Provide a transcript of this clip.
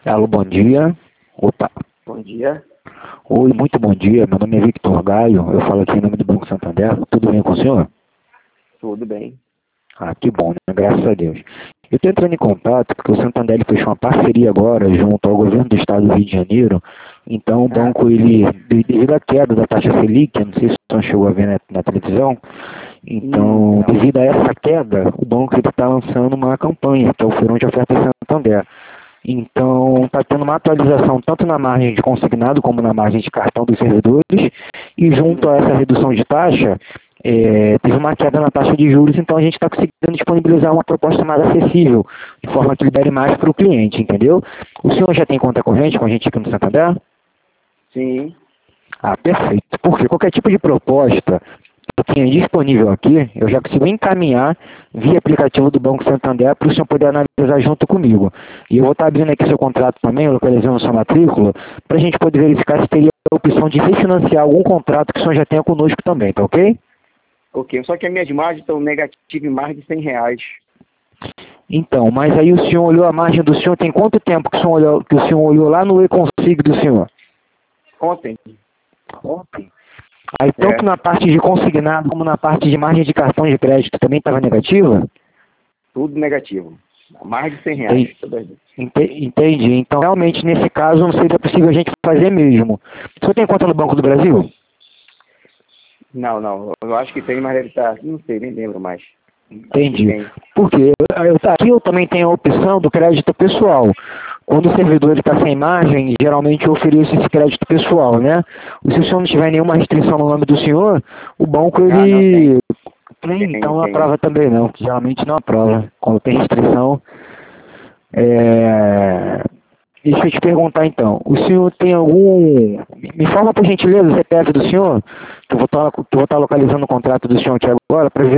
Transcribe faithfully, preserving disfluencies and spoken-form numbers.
Alô, bom dia. Opa. Bom dia. Oi, muito bom dia. Meu nome é Victor Gaio. Eu falo aqui em nome do Banco Santander. Tudo bem com o senhor? Tudo bem. Ah, que bom, né? Graças a Deus. Eu estou entrando em contato porque o Santander ele fechou uma parceria agora junto ao governo do estado do Rio de Janeiro. Então o Ah, banco, ele, devido à queda da taxa Selic, eu não sei se o senhor chegou a ver na, na televisão, hum, então, não. devido a essa queda, o banco está lançando uma campanha, que é o Feirão de Ofertas Santander. Então, está tendo uma atualização tanto na margem de consignado como na margem de cartão dos servidores, e junto a Hum, essa redução de taxa, é, teve uma queda na taxa de juros, então a gente está conseguindo disponibilizar uma proposta mais acessível, de forma que libere mais para o cliente, entendeu? O senhor já tem conta corrente com a gente aqui no Santander? sim. Ah, perfeito. Porque qualquer tipo de proposta que tenha disponível aqui, eu já consigo encaminhar via aplicativo do Banco Santander para o senhor poder analisar junto comigo. E eu vou estar abrindo aqui seu contrato também, localizando sua matrícula, para a gente poder verificar se teria a opção de refinanciar algum contrato que o senhor já tenha conosco também, tá ok? Ok. Só que as minhas margens estão negativas em mais de cem reais. Então, mas aí o senhor olhou a margem do senhor, tem quanto tempo que o senhor olhou, que o senhor olhou lá no e-consig do senhor? Ontem. Ontem. Aí É. tanto na parte de consignado como na parte de margem de cartão de crédito também estava negativa? Tudo negativo. Mais de cem reais. Entendi. Todas as vezes. Entendi. Então, realmente, nesse caso, não seria possível a gente fazer mesmo. O senhor tem conta no Banco do Brasil? Não, não. Eu acho que tem, mas deve estar. Não sei, nem lembro mais. Acho que Entendi. tem. Porque eu, eu, aqui eu também tenho a opção do crédito pessoal. Quando o servidor está sem margem, geralmente eu ofereço esse crédito pessoal, né? E se o senhor não tiver nenhuma restrição no nome do senhor, o banco, Ah, não, tem. ele... Tem, Tem, então não tem. aprova também não, que geralmente não aprova. Quando tem restrição, é... Deixa eu te perguntar então, o senhor tem algum... Me informa por gentileza o C P F do senhor, que eu vou estar, que eu vou estar localizando o contrato do senhor aqui agora, para ver